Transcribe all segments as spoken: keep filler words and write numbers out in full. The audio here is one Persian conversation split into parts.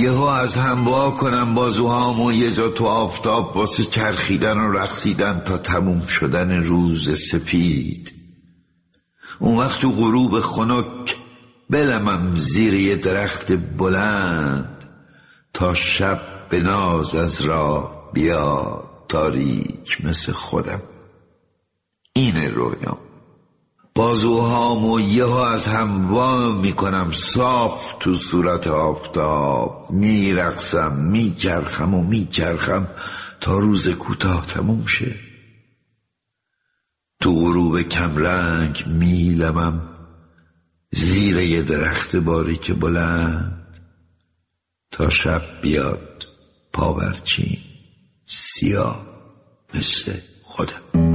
یهو از هم وا کنم بازوهامو یه جا تو آفتاب واسه چرخیدن و رقصیدن تا تموم شدن روز سپید. اون وقت تو غروب خنک بلمم زیر یه درخت بلند تا شب به ناز از راه بیاد تاریک مثل خودم. اینه رویام. بازوهامو یهو از هم وا میکنم صاف تو صورت آفتاب، میرقصم میچرخم و میچرخم تا روز کوتاه تموم شه. تو غروب کمرنگ میلمم زیر یه درخت باریک بلند تا شب بیاد پاورچین سیاه مثل خودم.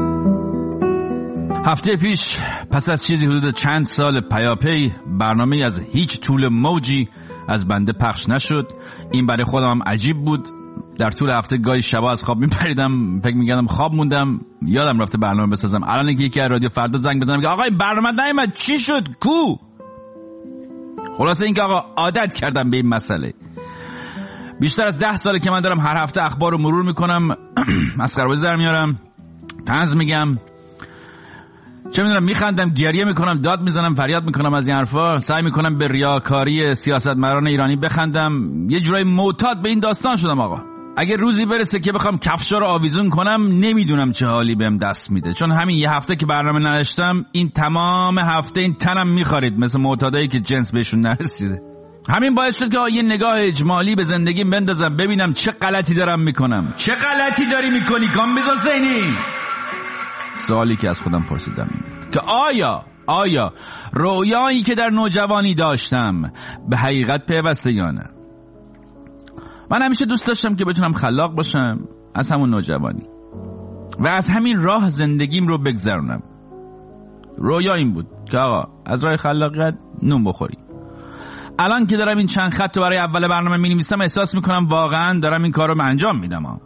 هفته پیش پس از چیزی حدود چند سال پیاپی برنامه از هیچ طول موجی از بنده پخش نشد. این برای خودم هم عجیب بود. در طول هفته گاهی شبا از خواب میپریدم، فکر میکردم خواب موندم، یادم رفته برنامه بسازم. الان که یکی از رادیو فردا زنگ بزنم که آقا این برنامه نیومد، چی شد، کو؟ خلاصه این که آقا عادت کردم به این مسئله. بیشتر از ده ساله که من دارم هر هفته اخبار رو مرور میکنم، مسخره‌بازی در میارم، طنز میگم، چه میدونم، میخندم، گریه میکنم، داد میزنم، فریاد میکنم از این حرفا. سعی میکنم به ریاکاری سیاستمداران ایرانی بخندم. یه جورای معتاد به این داستان شدم آقا. اگه روزی برسه که بخوام کفشا رو آویزون کنم، نمیدونم چه حالی بهم دست میده، چون همین یه هفته که برنامه نداشتم این تمام هفته این تنم میخارید مثل معتادایی که جنس بهشون نرسیده. همین باعث شد که یه نگاه اجمالی به زندگیم بندازم، ببینم چه غلطی دارم میکنم. چه غلطی داری میکنی کامبیز حسینی؟ سوالی که از خودم پرسیدم که آیا آیا رویایی که در نوجوانی داشتم به حقیقت پیوسته یا نه؟ من همیشه دوست داشتم که بتونم خلاق باشم از همون نوجوانی و از همین راه زندگیم رو بگذرونم. رویا این بود که آقا از راه خلاقیت نون بخوری. الان که دارم این چند خط رو برای اول برنامه می‌نویسم احساس میکنم واقعا دارم این کار رو انجام میدم ها.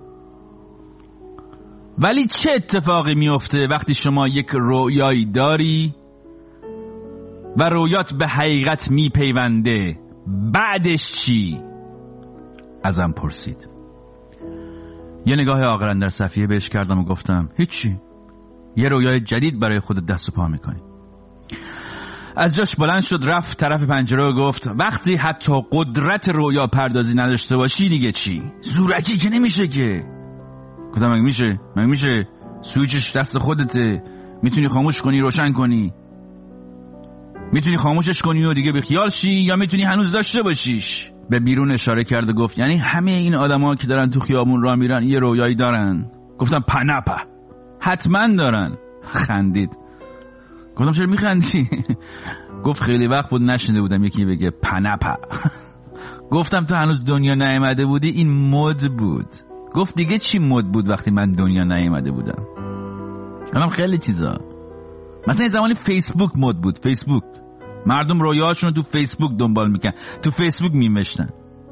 ولی چه اتفاقی میفته وقتی شما یک رویایی داری و رویات به حقیقت میپیونده؟ بعدش چی؟ ازم پرسید. یه نگاه عاقلانه در صفحه بهش کردم و گفتم هیچی، یه رویای جدید برای خودت دست و پا میکنی. از جاش بلند شد، رفت طرف پنجره و گفت وقتی حتی قدرت رویا پردازی نداشته باشی دیگه چی؟ زورکی که نمیشه که. گفتم مگه میشه؟ مگه میشه؟ سویچش دست خودته، میتونی خاموش کنی روشن کنی، میتونی خاموشش کنی و دیگه بیخیال شی، یا میتونی هنوز داشته باشیش. به بیرون اشاره کرد و گفت یعنی همه این آدما که دارن تو خیابون راه میرن یه رویایی دارن؟ گفتم پنپا حتما دارن. خندید. گفتم چرا میخندی؟ گفت خیلی وقت بود نشنیده بودم یکی بگه پنپا. گفتم تو هنوز دنیا نیامده بودی، این مد بود. گفت دیگه چی مد بود وقتی من دنیا نیامده بودم؟ الان خیلی چیزا، مثلا این زمانی فیسبوک مد بود. فیسبوک مردم رویاهاشون رو تو فیسبوک دنبال میکن، تو فیسبوک میمشتن.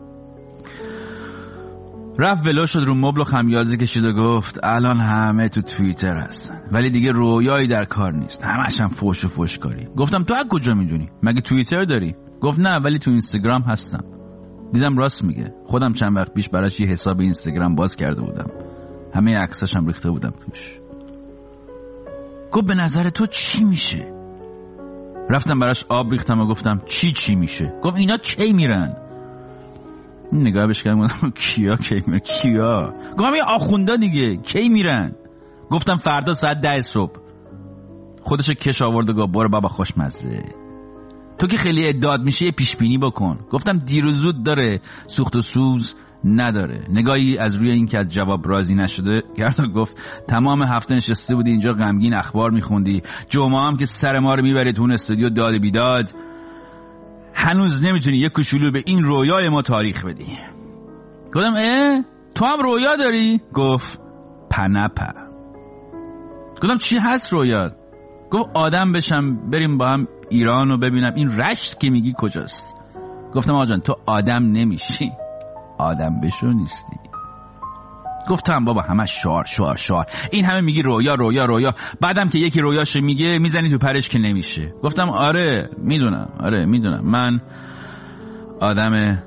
رفت ولو شد رو مبل و خمیازه کشید و گفت الان همه تو توییتر هستن ولی دیگه رویایی در کار نیست، همش هم فوش و فوش کاری. گفتم تو از کجا میدونی؟ مگه توییتر داری؟ گفت نه ولی تو اینستاگرام هستم. دیدم راست میگه، خودم چند وقت پیش براش یه حساب اینستاگرام باز کرده بودم، همه عکساشم ریخته بودم توش. گفت به نظر تو چی میشه؟ رفتم براش آب ریختم و گفتم چی چی میشه؟ گفت اینا کی میرن؟ نگاه بهش کردم گفتم کیا کی میرن؟ کیا؟ گفتم این آخوندا دیگه کی میرن؟ گفتم فردا ساعت ده صبح. خودش کش آورد و گفت برو بابا خوشمزه، تو که خیلی ادعاد میشه یه پیش بینی بکن. گفتم دیر و زود داره، سوخت و سوز نداره. نگاهی از روی این که از جواب راضی نشده کرد و گفت تمام هفته نشسته بودی اینجا غمگین اخبار میخوندی، جمعه هم که سر ما رو میبری تو اون استودیو داد بیداد، هنوز نمیتونی یه کوچولو به این رویای ما تاریخ بدی. گفتم اه تو هم رویا داری؟ گفت پنپا. گفتم چی هست رویات؟ گفت آدم بشم، بریم با هم ایران و ببینم این رشت که میگی کجاست. گفتم آقا جان تو آدم نمیشی، آدم بشو نیستی. گفتم بابا همه شعار شعار شعار، این همه میگی رویا رویا رویا، بعدم که یکی رویاشو میگه میزنی تو پرش که نمیشه. گفتم آره میدونم، آره میدونم، من آدم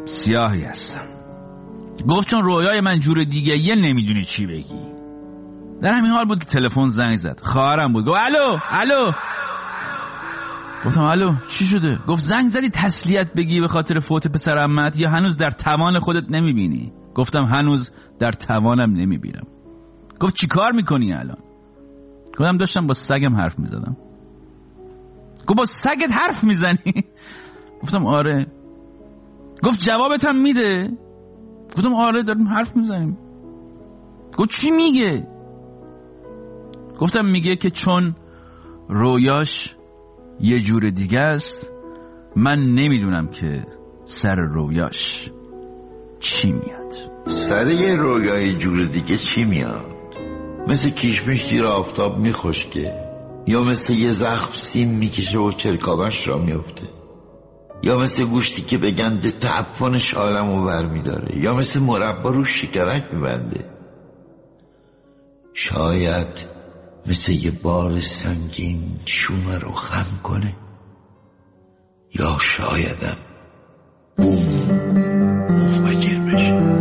سیاهی هستم. گفت چون رویای من جور دیگه یه نمیدونی چی بگی. در همین حال بود که تلفن زنگ زد. خواهرم بود. گفت الو الو. گفتم الو چی شده؟ گفت زنگ زدی تسلیت بگی به خاطر فوت پسر عمت یا هنوز در توان خودت نمیبینی؟ گفتم هنوز در توانم نمیبینم. گفت چی کار میکنی الان؟ گفتم داشتم با سگم حرف میزدم. گفت با سگت حرف میزنی؟ گفتم آره. گفت جوابت هم میده؟ گفتم آره داریم حرف میزنیم. گفت چی میگه؟ گفتم میگه که چون رویاش یه جور دیگه است من نمیدونم که سر رویاش چی میاد. سر یه رویای جور دیگه چی میاد؟ مثل کشمش زیر آفتاب میخشکه، یا مثل یه زخم سیم میکشه و چرکابش را میفته، یا مثل گوشتی که به گند تعفنش عالمو برمیداره، یا مثل مربا رو شکرک میبنده. شاید مثل یه بار سنگین شومه رو خم کنه، یا شایدم بوم مفجر بشه.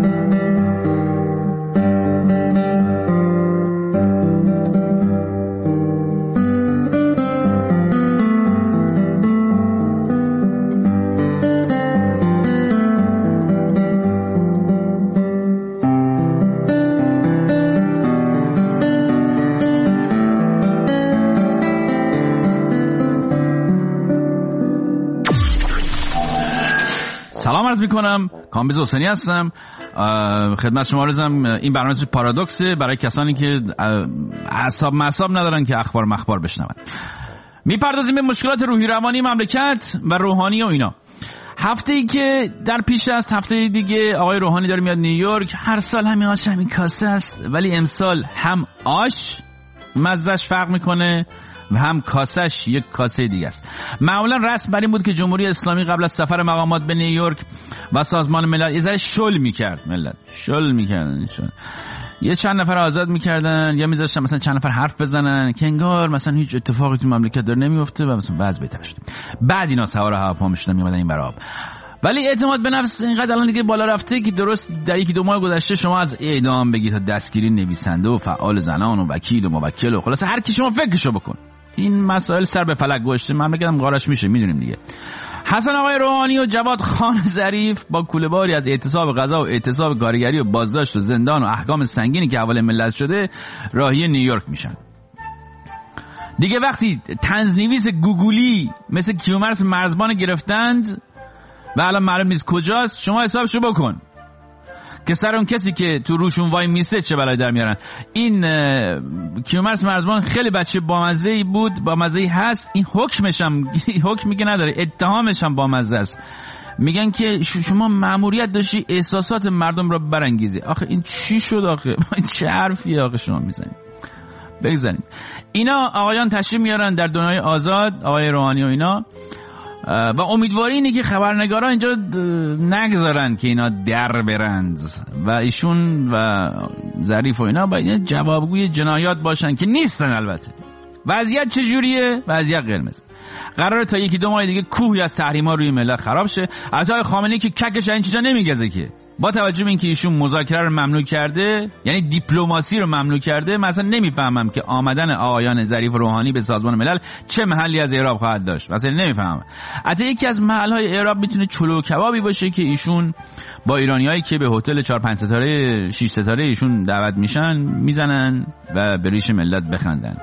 سلام عرض میکنم، کامبیز حسینی هستم. خدمت شما عرضم این برنامه پارادوکسه برای کسانی که اعصاب معصاب ندارن که اخبار مخبار بشنون. میپردازیم به مشکلات روحی روانی مملکت و روحانی و اینا. هفته ای که در پیش است، هفته دیگه آقای روحانی داره میاد نیویورک. هر سال همین آش همین کاسه است، ولی امسال هم آش مزهش فرق میکنه و هم کاسش یک کاسه دیگه است. معمولا رسم بر این بود که جمهوری اسلامی قبل از سفر مقامات به نیویورک و سازمان ملل یه ذره شل میکرد. ملت شل میکردن، شل. یه چند نفر آزاد میکردن یا میذاشتن مثلا چند نفر حرف بزنن که انگار مثلا هیچ اتفاقی تو مملکت داره نمیفته و مثلا وضع بهتر شد. بعد اینا سوار هواپیما میشدن میومدن این براب. ولی اعتماد به نفس اینقدر الان دیگه بالا رفته که درست در یکی دو ماه گذشته شما از اعدام بگی تا دستگیری نویسنده و فعال زنان و وکیل و موکل و خلاص هر کی شما فکرشو بکن. این مسائل سر به فلک گذاشته، مملکتم قارش میشه، میدونیم دیگه. حسن آقای روحانی و جواد خان ظریف با کوله‌باری از اعتصاب غذا و اعتصاب کارگری و بازداشت و زندان و احکام سنگینی که حواله ملت شده راهی نیویورک میشن. دیگه وقتی طنزنویس گوگلی مثل کیومرث مرزبان گرفتند و الان معلوم نیست کجاست، شما حسابشو بکن که سر اون کسی که تو روشون وای میسه چه بلایی در میارن. این کیومرث مرزبان خیلی بچه بامزه‌ای بود، بامزه‌ای هست. این حکمش هم حکم میگه نداره، اتهامش هم بامزه است. میگن که شما مأموریت داشتی احساسات مردم را برانگیزی. آخه این چی شد آخه؟ این چه حرفیه آخه شما میزنید؟ بگذاریم. اینا آقایان تشریف میارن در دنیای آزاد، آقای روحانی و اینا، و امیدواری اینه که خبرنگارا اینجا نگذارن که اینا در برند و ایشون و ظریف و اینا باید جوابگوی جنایات باشن که نیستن. البته وضعیت چجوریه؟ وضعیت قرمز. قراره تا یکی دو ماه دیگه کوهی از تحریما روی ملت خراب شه. البته خامنه‌ای که ککش این چیزا نمیگزه که با توجه به اینکه ایشون مذاکره رو ممنوع کرده، یعنی دیپلماسی رو ممنوع کرده، مثلا نمیفهمم که آمدن آقایان ظریف و روحانی به سازمان ملل چه محلی از اعراب خواهد داشت. مثلا نمیفهمم. حتی یکی از محل‌های اعراب میتونه چلو و کبابی باشه که ایشون با ایرانیایی که به هتل چهار پنج ستاره شش ستاره ایشون دعوت میشن میزنن و به ریش ملت بخندن.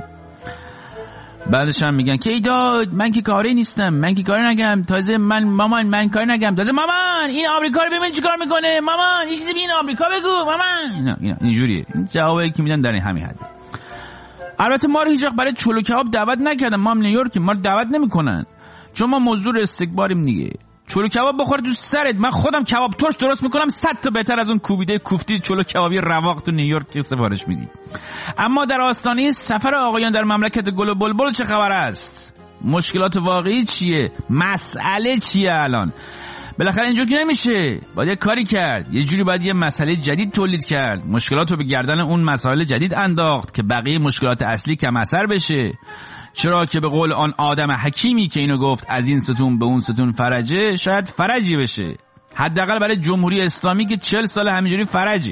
بعدش هم میگن که ای داد من که کاری نیستم، من که کاری نگم، تازه من مامان من کاری نگم، تازه مامان این آمریکا رو ببین چیکار میکنه، مامان این چیزی ببین آمریکا بگو مامان. اینا اینا اینجوریه. این جوابایی که میدن در همین حد. البته ما رو هیچ وقت برای چلو کباب دعوت نکردن. ما هم نیویورک ما رو دعوت نمیکنن چون ما موضوع استکباریم دیگه. چلو کباب بخوره تو سرت. من خودم کباب ترش درست میکنم صد تا بهتر از اون کوبیده کوفتی چلو کبابی رواق تو نیویورک که سفارش میدی. اما در آستانه سفر آقایان در مملکت گل و بلبل چه خبر است؟ مشکلات واقعی چیه؟ مسئله چیه الان؟ بالاخره اینجوری که نمیشه. باید یه کاری کرد. یه جوری باید یه مسئله جدید تولید کرد. مشکلات رو به گردن اون مسائل جدید انداخت که بقیه مشکلات اصلی کم اثر بشه. چرا که به قول آن آدم حکیمی که اینو گفت از این ستون به اون ستون فرجه، شاید فرجی بشه. حداقل برای جمهوری اسلامی که چهل سال همینجوری فرجه.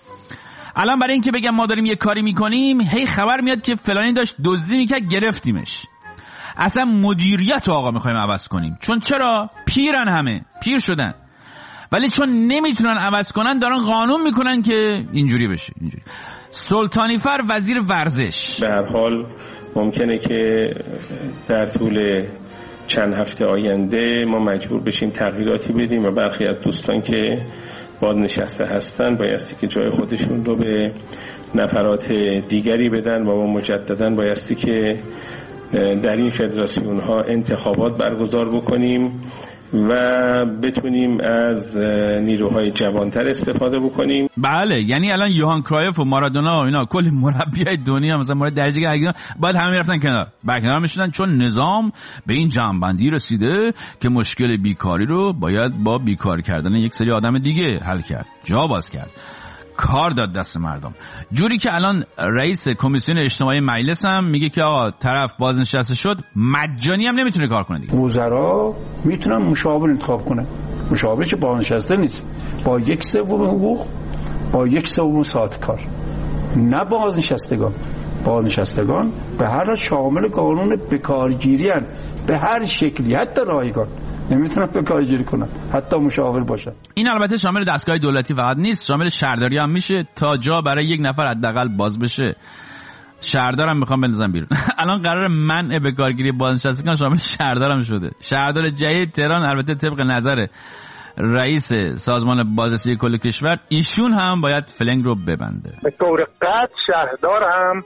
الان برای اینکه بگم ما داریم یه کاری میکنیم، هی خبر میاد که فلانی داشت دزدی میکرد گرفتیمش. اصلا مدیریت رو آقا میخوایم عوض کنیم. چون چرا؟ پیرن، همه پیر شدن، ولی چون نمیتونن عوض کنن دارن قانون میکنن که اینجوری بشه. اینجوری. سلطانی فر وزیر ورزش: به هر حال ممکنه که در طول چند هفته آینده ما مجبور بشیم تغییراتی بدیم و برخی از دوستان که بازنشسته هستن بایستی که جای خودشون رو به نفرات دیگری بدن و ما مجددا بایستی که در این فدراسیون ها انتخابات برگزار بکنیم و بتونیم از نیروهای جوانتر استفاده بکنیم. بله، یعنی الان یوهان کرایف و مارادونا و اینا کلی مربیای دنیا مثلا مورد درجه اگه باید همه میرفتن کنار، برکنار میشدن، چون نظام به این جمع‌بندی رسیده که مشکل بیکاری رو باید با بیکار کردن یک سری آدم دیگه حل کرد، جا باز کرد، کار داد دست مردم. جوری که الان رئیس کمیسیون اجتماعی مجلس هم میگه که آقا طرف بازنشسته شد مجانی هم نمیتونه کار کنه دیگه. وزرا میتونن مشاور انتخاب کنه، مشاور که بازنشسته نیست، با یک سوم حقوق، با یک سوم ساعت کار، نه بازنشستگان. بازنشستگان به هر شامل قانون بکارگیری هن. به هر شکلی، حتی رایگان نمیتونن بکارگیری کنن، حتی مشاور باشن. این البته شامل دستگاه دولتی فقط نیست، شامل شهرداری هم میشه تا جا برای یک نفر حداقل باز بشه. شهردارم میخوام بندازم بیرون. الان قرار منع بکارگیری بازنشستگان شامل شهردارم شده. شهردار جدید تهران البته طبق نظر رئیس سازمان بازرسی کل کشور ایشون هم باید فلنگ رو ببنده. به طور قطع شهردار هم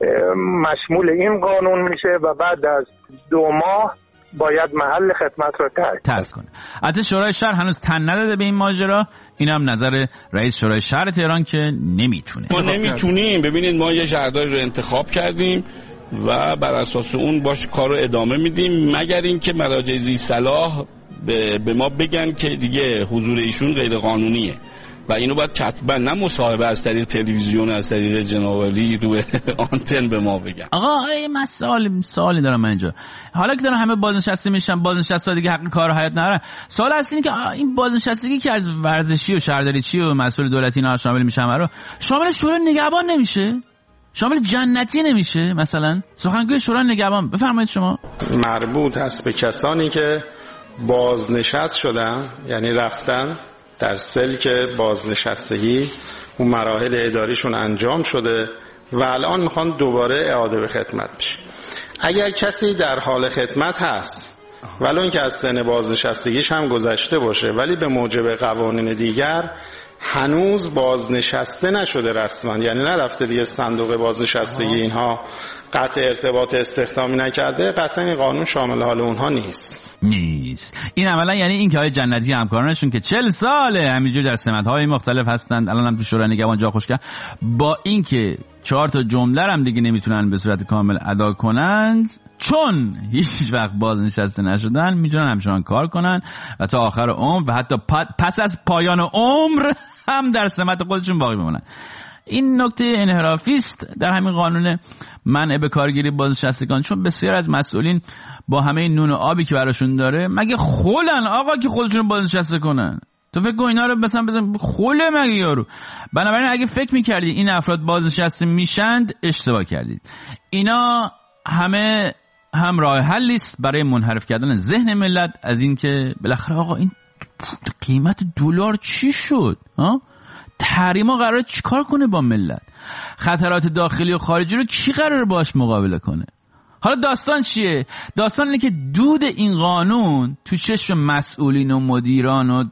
مشمول این قانون میشه و بعد از دو ماه باید محل خدمت رو ترک ترک کنه. البته شورای شهر هنوز تن نداده به این ماجرا. این هم نظر رئیس شورای شهر تهران که نمیتونه. ما نمیتونیم. ببینید ما یه شهرداری رو انتخاب کردیم و بر اساس اون باش کار رو ادامه میدیم، مگر اینکه مراجع ذی صلاح به, به ما بگن که دیگه حضور ایشون غیر قانونیه و اینو باید کتبا، نه مصاحبه از طریق تلویزیون، از طریق جنابعالی روی آنتن به ما بگن. آقا من سوالی سوالی دارم من اینجا. حالا که دارن همه بازنشسته میشن، بازنشسته دیگه حق کار و حیات ندارن. سوال اصلی اینه که این بازنشستگی که از ورزشی و شهرداری چی و مسئول دولتی اینا شامل میشن رو شامل شورای نگهبان نمیشه؟ شامل جنتی نمیشه؟ مثلا سخنگوی شورای نگهبان بفرمایید شما. مربوط هست به کسانی که بازنشست شدن، یعنی رفتن در سلک بازنشستگی، اون مراحل اداریشون انجام شده و الان میخوان دوباره اعاده به خدمت بشه. اگر کسی در حال خدمت هست ولو اینکه از سن بازنشستگیش هم گذشته باشه ولی به موجب قوانین دیگر هنوز بازنشسته نشده رسما، یعنی نرفته دیگه صندوق بازنشستگی اینها قطع ارتباط استخدامی نکرده، قطعا این قانون شامل حال اونها نیست. نیست. این عملا یعنی این که های جنتی همکارانشون که چهل ساله همینجور در سمت‌های مختلف هستند، الان هم تو شورای نگهبان جا خوش کرد، با اینکه چهار تا جمله هم دیگه نمیتونن به صورت کامل ادا کنند چون هیچ وقت بازنشسته نشدن، میتونن همچنان کار کنن و تا آخر عمر و حتی پس از پایان عمر هم در سمت خودشون باقی بمونن. این نکته انحرافی است در همین قانون منع به کارگیری بازنشستگان، چون بسیار از مسئولین با همه این نون و آبی که براشون داره مگه خولن آقا که خودشون بازنشسته کنن؟ تو فکر کن اینا رو مثلا بزن خوله مگه یارو. بنابراین اگه فکر میکردید این افراد بازنشسته میشند اشتباه کردید. اینا همه هم راه حلی است برای منحرف کردن ذهن ملت از این که بالاخره آقا این قیمت دلار چی شد؟ ها؟ تحریما قراره چیکار کنه با ملت؟ خطرات داخلی و خارجی رو کی قراره باش مقابله کنه؟ حالا داستان چیه؟ داستان اینه که دود این قانون تو چشم مسئولین و مدیران و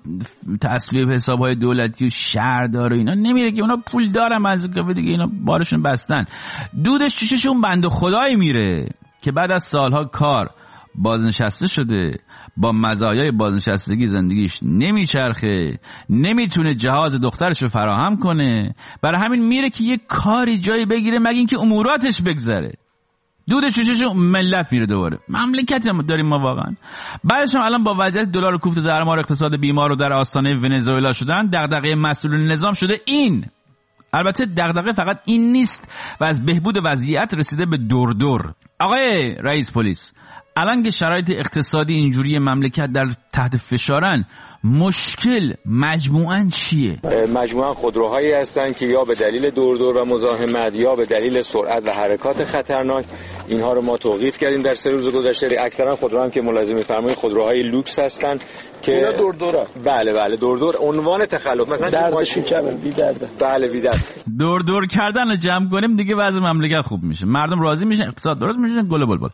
تصویب حسابهای دولتی و شهردار و اینا نمیره که اونا پول دارن، از دیگه اینا بارشون بستن. دودش تو چشم اون بنده خدایی میره که بعد از سالها کار بازنشسته شده، با مزایای بازنشستگی زندگیش نمیچرخه، نمیتونه جهاز دخترشو فراهم کنه، برای همین میره که یه کاری جایی بگیره مگه اینکه اموراتش بگذره. دود چشش ملت میره دوباره. مملکتی داریم ما واقعا. بعدش هم الان با وضعیت دلار و کوفت زهرمار اقتصاد بیمار و در آستانه ونزوئلا شدن، دغدغه مسئولین نظام شده این. البته دغدغه فقط این نیست و از بهبود وضعیت رسیده به دور دور. آقای رئیس پلیس، الان که شرایط اقتصادی اینجوری مملکت در تحت فشارن، مشکل مجموعاً چیه؟ مجموعاً خودروهایی هستن که یا به دلیل دور دور و مزاحمت یا به دلیل سرعت و حرکات خطرناک اینها رو ما توقیف کردیم در سه روز گذشته. اکثرا خودروها هم که ملاحظه می‌فرمایید خودروهای لوکس هستن که اینا دور دوره. بله بله دور دور عنوان تخلف مثلا دردشون کمه بی درده. بله بی درد. دور دور کردن رو جمع کنیم دیگه وضع مملکت خوب میشه، مردم راضی میشن، اقتصاد درست میشه، گل بلبل.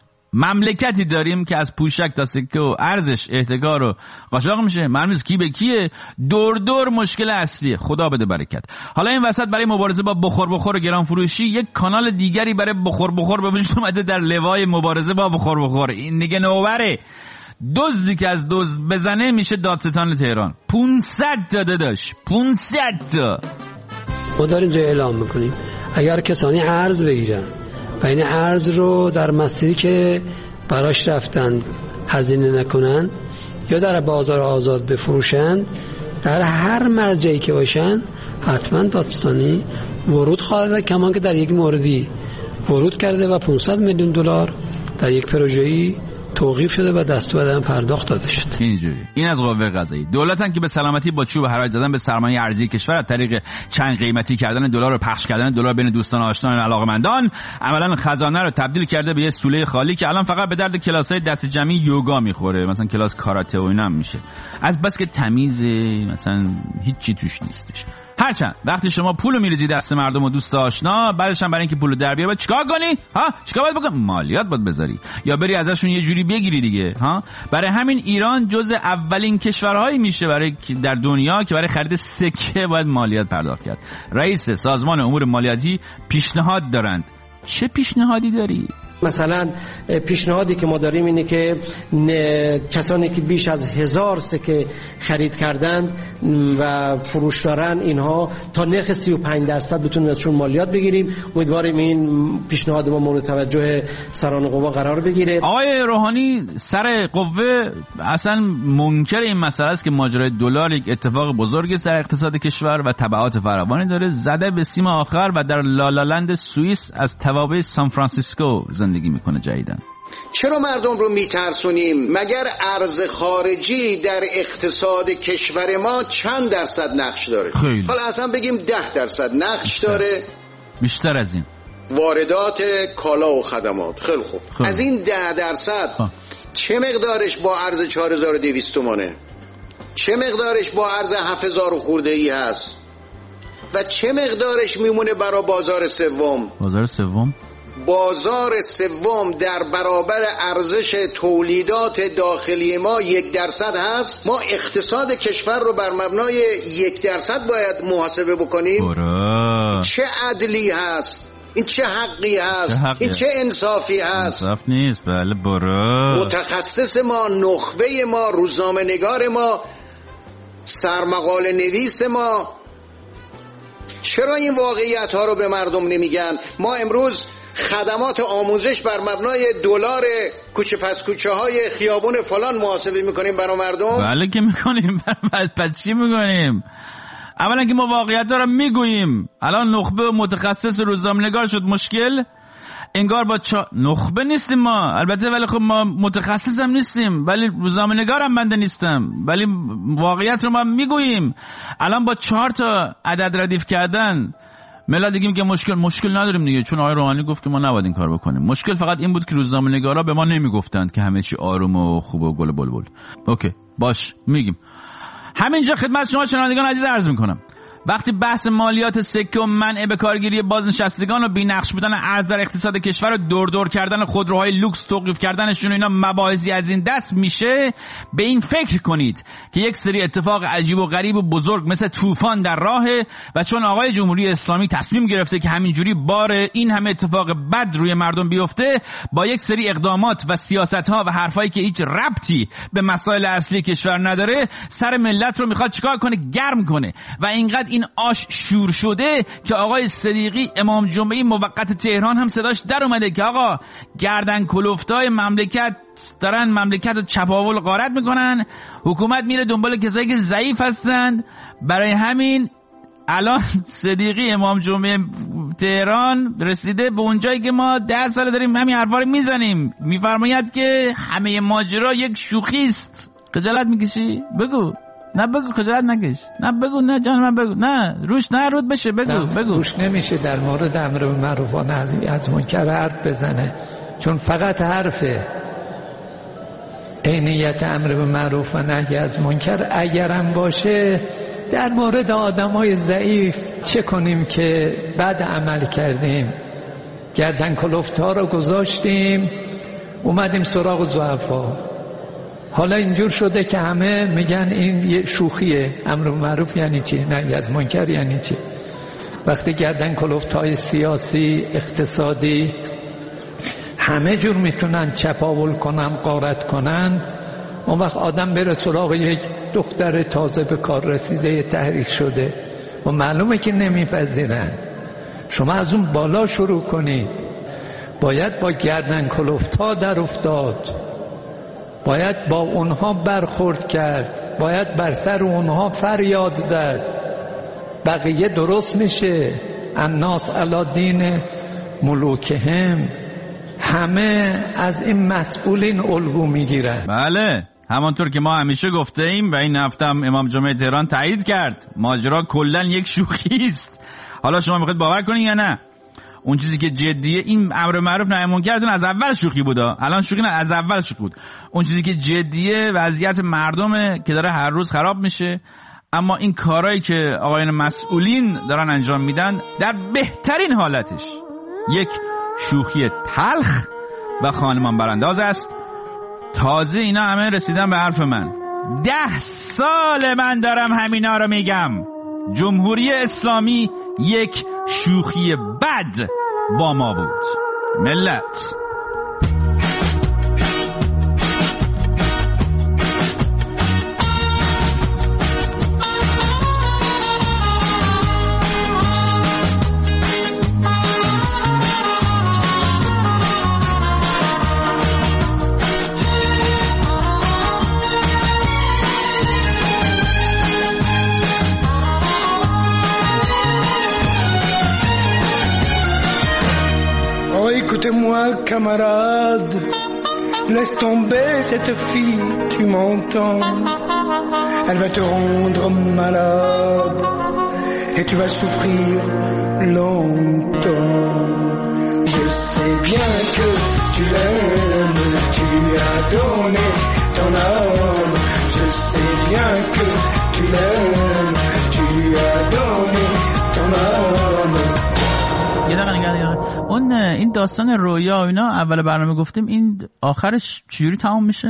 مملکتی داریم که از پوشک تا سکه و ارزش احتکار و قاچاق میشه، معلومه کی به کیه. دور دور مشکل اصلیه، خدا بده برکت. حالا این وسط برای مبارزه با بخور بخور و گران فروشی یک کانال دیگری برای بخور بخور به وجود اومده در لوای مبارزه با بخور بخور. این دیگه نوبره. دزدی که از دزد بزنه میشه دادستان تهران. پانصد تا داداش، پانصد تا. ما داریم جای اعلام میکنیم اگر کسانی ارز بگیرن و این ارز رو در مسیری که براش رفتن هزینه نکنن یا در بازار آزاد بفروشن، در هر مرجعی که باشن حتما دادستانی ورود خواهد، کمان که در یک موردی ورود کرده و پانصد میلیون دلار در یک پروژه‌ای توقیف شده و دستور دادن پرداخت داده شد. اینجوری. این از قوه قضاییه. دولتن که به سلامتی با چوب حراج زدن به سرمایه ارزی کشور از طریق چند قیمتی کردن دلار و پخش کردن دلار بین دوستان و آشنایان و علاقمندان، عملاً خزانه رو تبدیل کرده به یه سوله خالی که الان فقط به درد کلاس‌های دست جمعی یوگا میخوره، مثلا کلاس کاراته و اینا هم میشه. از بس که تمیز، مثلا هیچ چی توش نیستش. هرچند وقتی شما پولو میریزی دست مردم و دوست آشنا، بعدش هم برای اینکه پولو در بیاری باید چیکار کنی؟ ها چیکار باید بکنی؟ مالیات باید بذاری یا بری ازشون یه جوری بگیری دیگه. ها برای همین ایران جزء اولین کشورهایی میشه برای در دنیا که برای خرید سکه باید مالیات پرداخت کرد. رئیس سازمان امور مالیاتی پیشنهاد دارند. چه پیشنهادی داری؟ مثلا پیشنهادی که ما داریم اینه که کسانی که بیش از هزار سکه خرید کردند و فروش دارن، اینها تا نرخ سی و پنج درصد بتونیم ازشون مالیات بگیریم. امیدواریم این پیشنهاد ما مورد توجه سران قوا قرار بگیره. آقای روحانی سر قوه اصلا منکر این مسئله است که ماجرای دلار یک اتفاق بزرگی است در اقتصاد کشور و تبعات فراوانی داره. زده به سیم آخر و در لالالند سوئیس از توابع سان فرانسیسکو زندگی میکنه جدیدن. چرا مردم رو میترسونیم؟ مگر ارز خارجی در اقتصاد کشور ما چند درصد نقش داره؟ خیلی. حالا اصلا بگیم ده درصد نقش داره. بیشتر از این. واردات کالا و خدمات. خیلی خوب. خیلی. از این ده درصد ها. چه مقدارش با ارز چهار هزار و دویست تومانه؟ چه مقدارش با ارز هفت هزار خورده ای هست؟ و چه مقدارش میمونه برای بازار سوم؟ بازار سوم؟ بازار سوم در برابر ارزش تولیدات داخلی ما یک درصد هست. ما اقتصاد کشور رو بر مبنای یک درصد باید محاسبه بکنیم. برا. چه عدلی هست؟ این چه حقی هست؟ چه این چه انصافی هست؟ انصاف نیست. بله برا. متخصص ما، نخبه ما، روزنامه نگار ما، سرمقاله نویس ما چرا این واقعیت ها رو به مردم نمیگن؟ ما امروز خدمات آموزش بر مبنای دلار کوچه پس کوچه های خیابون فلان محاسبه میکنیم برای مردم. بله که میکنیم. پس چی میکنیم؟ اولا که ما واقعیت ها رو میگوییم. الان نخبه و متخصص روزنامه‌نگار شد مشکل. انگار با چا... نخبه نیستیم ما البته، ولی خب ما متخصص هم نیستیم، ولی روزنامه‌نگار هم بنده نیستم، ولی واقعیت رو ما میگوییم. الان با چهار تا عدد ردیف کردن ملا دیگه که مشکل مشکل نداریم دیگه، چون آقای روحانی گفت که ما نباید این کار بکنیم. مشکل فقط این بود که روزنامه‌نگارا به ما نمیگفتند که همه چی آروم و خوب و گل بلبل. اوکی باش میگیم. همینجا خدمت شما شنوندگان عزیز عرض میکنم وقتی بحث مالیات سکه و منع به کارگیری بازنشستگان و بی‌نقش بودن ارز در اقتصاد کشور و دور دور کردن خودروهای لوکس توقیف کردنشون اینا مباحثی از این دست میشه، به این فکر کنید که یک سری اتفاق عجیب و غریب و بزرگ مثل طوفان در راهه و چون آقای جمهوری اسلامی تصمیم گرفته که همینجوری بار این همه اتفاق بد روی مردم بیفته، با یک سری اقدامات و سیاست‌ها و حرفایی که هیچ ربطی به مسائل اصلی کشور نداره سر ملت رو میخواد چیکار کنه؟ گرم کنه. و اینقدر این آش شور شده که آقای صدیقی امام جمعه موقت تهران هم صداش در اومده که آقا گردن کلفتای مملکت دارن مملکت رو چپاول غارت میکنن، حکومت میره دنبال کسایی که ضعیف هستن، برای همین الان صدیقی امام جمعه تهران رسیده به اونجایی که ما ده سال داریم همین حرفا رو میزنیم. میفرماید که همه ماجرا یک شوخی است. خجالت میکشی؟ بگو. نه بگو، خجالت نکش. نه بگو، نه جان من بگو. نه روش نه رود بشه. بگو بگو. روش نمیشه در مورد امر به معروف و نهی از منکر حرف بزنه، چون فقط حرفه. عینیت امر به معروف و نهی از منکر اگرم باشه، در مورد آدمای ضعیف چه کنیم که بد عمل کردیم، گردن کلفت‌ها رو گذاشتیم، اومدیم سراغ ضعفا. حالا اینجور شده که همه میگن این یه شوخیه. امر به معروف یعنی چی؟ نهی از منکر یعنی چی؟ وقتی گردن کلفت‌های سیاسی، اقتصادی همه جور میتونن چپاول کنن، غارت کنن، اون وقت آدم بره سراغ یک دختر تازه به کار رسیده تحریک شده و معلومه که نمیپذیرن. شما از اون بالا شروع کنید. باید با گردن کلفت‌ها در افتاد، باید با اونها برخورد کرد، باید بر سر اونها فریاد زد. بقیه درست میشه. الناس علی دین ملوکهم. همه از این مسئولین الگو میگیرن. بله، همانطور که ما همیشه گفته ایم و این هفته هم امام جمعه تهران تایید کرد، ماجرا کلن یک شوخی است. حالا شما میخواید باور کنین یا نه؟ اون چیزی که جدیه، این امر معروف نهی منکر از اول شوخی بود، الان شوخی نه، از اول شوخی بود. اون چیزی که جدیه وضعیت مردمه که داره هر روز خراب میشه. اما این کارهایی که آقایان مسئولین دارن انجام میدن در بهترین حالتش یک شوخی تلخ و خانمان برانداز است. تازه اینا همه رسیدن به حرف من. ده سال من دارم همینا رو میگم. جمهوری اسلامی یک شوخی بد با ما بود. ملت Écoute-moi, camarade, laisse tomber cette fille, tu m'entends? Elle va te rendre malade et tu vas souffrir longtemps. Je sais bien que tu l'aimes, tu lui as donné ton âme. Je sais bien que tu l'aimes, tu lui as donné ton âme. یه دقیقه نگه دقیقه. اون این داستان رویا اینا اول برنامه گفتیم، این آخرش چجوری تمام میشه؟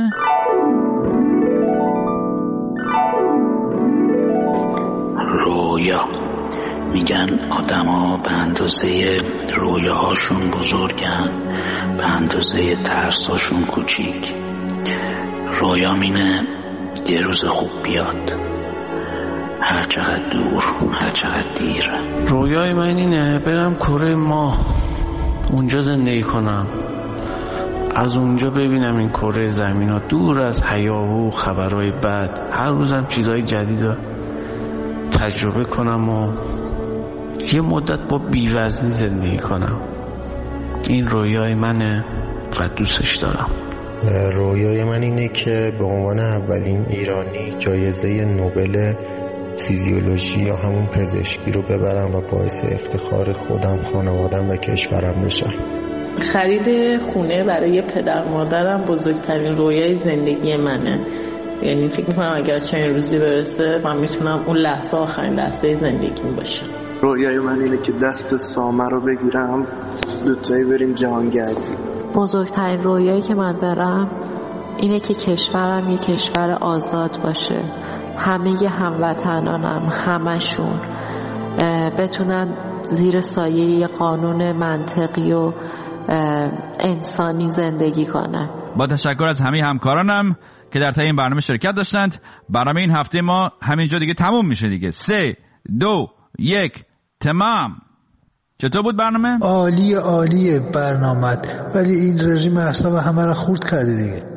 رویا میگن آدما به اندازه رویاهاشون بزرگن، به اندازه ترساشون کوچیک. رویا مینه یه روز خوب بیاد، هر چقدر دور، هر چقدر دیر. رویای من اینه برم کره ماه، اونجا زندگی کنم، از اونجا ببینم این کره زمین ها دور از هیاهو و خبرهای بد، هر روزم چیزهای جدید رو تجربه کنم و یه مدت با بیوزنی زندگی کنم. این رویای منه و دوستش دارم. رویای من اینه که به عنوان اولین ایرانی جایزه نوبل فیزیولوژی یا همون پزشکی رو ببرم و باعث افتخار خودم، خانوادم و کشورم بشم. خرید خونه برای پدر مادرم بزرگترین رویای زندگی منه. یعنی فکر میکنم اگر چنین روزی برسه من میتونم اون لحظه آخرین لحظه زندگیم باشه. رویای من اینه که دست سامه رو بگیرم، دوتایی بریم جهانگردی. بزرگترین رویایی که من دارم اینه که کشورم یه کشور آزاد باشه. همه ی هموطنانم همشون بتونن زیر سایه یه قانون منطقی و انسانی زندگی کنن. با تشکر از همه همکارانم که در طی این برنامه شرکت داشتند. برنامه این هفته ما همینجا دیگه تموم میشه دیگه. سه دو یک تمام. چطور بود برنامه؟ عالی عالیه برنامه، ولی این رژیم اعصاب همه را خورد کرده دیگه.